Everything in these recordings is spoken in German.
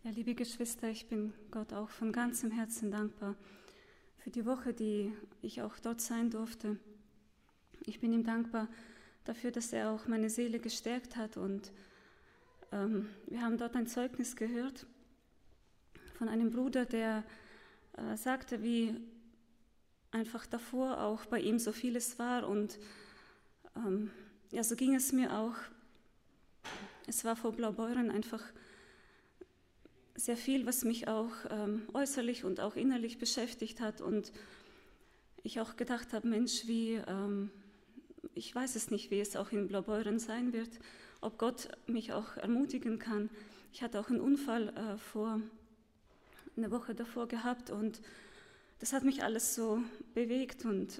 Ja, liebe Geschwister, ich bin Gott auch von ganzem Herzen dankbar für die Woche, die ich auch dort sein durfte. Ich bin ihm dankbar dafür, dass er auch meine Seele gestärkt hat, und wir haben dort ein Zeugnis gehört von einem Bruder, der sagte, wie einfach davor auch bei ihm so vieles war, und ja, so ging es mir auch. Es war vor Blaubeuren einfach sehr viel, was mich auch äußerlich und auch innerlich beschäftigt hat, und ich auch gedacht habe, Mensch, ich weiß es nicht, wie es auch in Blaubeuren sein wird, ob Gott mich auch ermutigen kann. Ich hatte auch einen Unfall eine Woche davor gehabt, und das hat mich alles so bewegt, und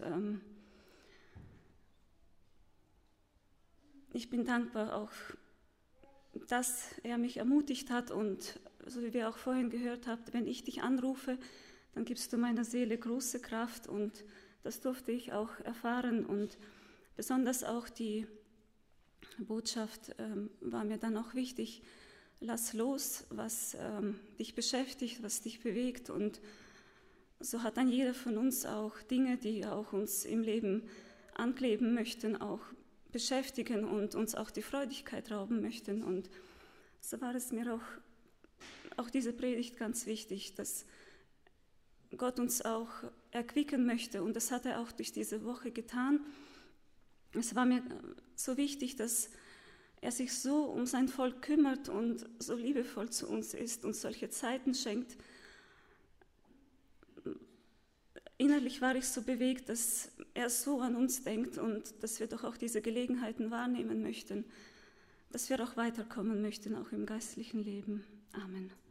ich bin dankbar auch, dass er mich ermutigt hat, und so wie wir auch vorhin gehört habt, wenn ich dich anrufe, dann gibst du meiner Seele große Kraft, und das durfte ich auch erfahren, und besonders auch die Botschaft war mir dann auch wichtig: Lass los, was dich beschäftigt, was dich bewegt, und so hat dann jeder von uns auch Dinge, die auch uns im Leben ankleben möchten, auch beschäftigen und uns auch die Freudigkeit rauben möchten. Und so war es mir auch diese Predigt ganz wichtig, dass Gott uns auch erquicken möchte, und das hat er auch durch diese Woche getan. Es war mir so wichtig, dass er sich so um sein Volk kümmert und so liebevoll zu uns ist und solche Zeiten schenkt. Innerlich war ich so bewegt, dass er so an uns denkt und dass wir doch auch diese Gelegenheiten wahrnehmen möchten, dass wir auch weiterkommen möchten, auch im geistlichen Leben. Amen.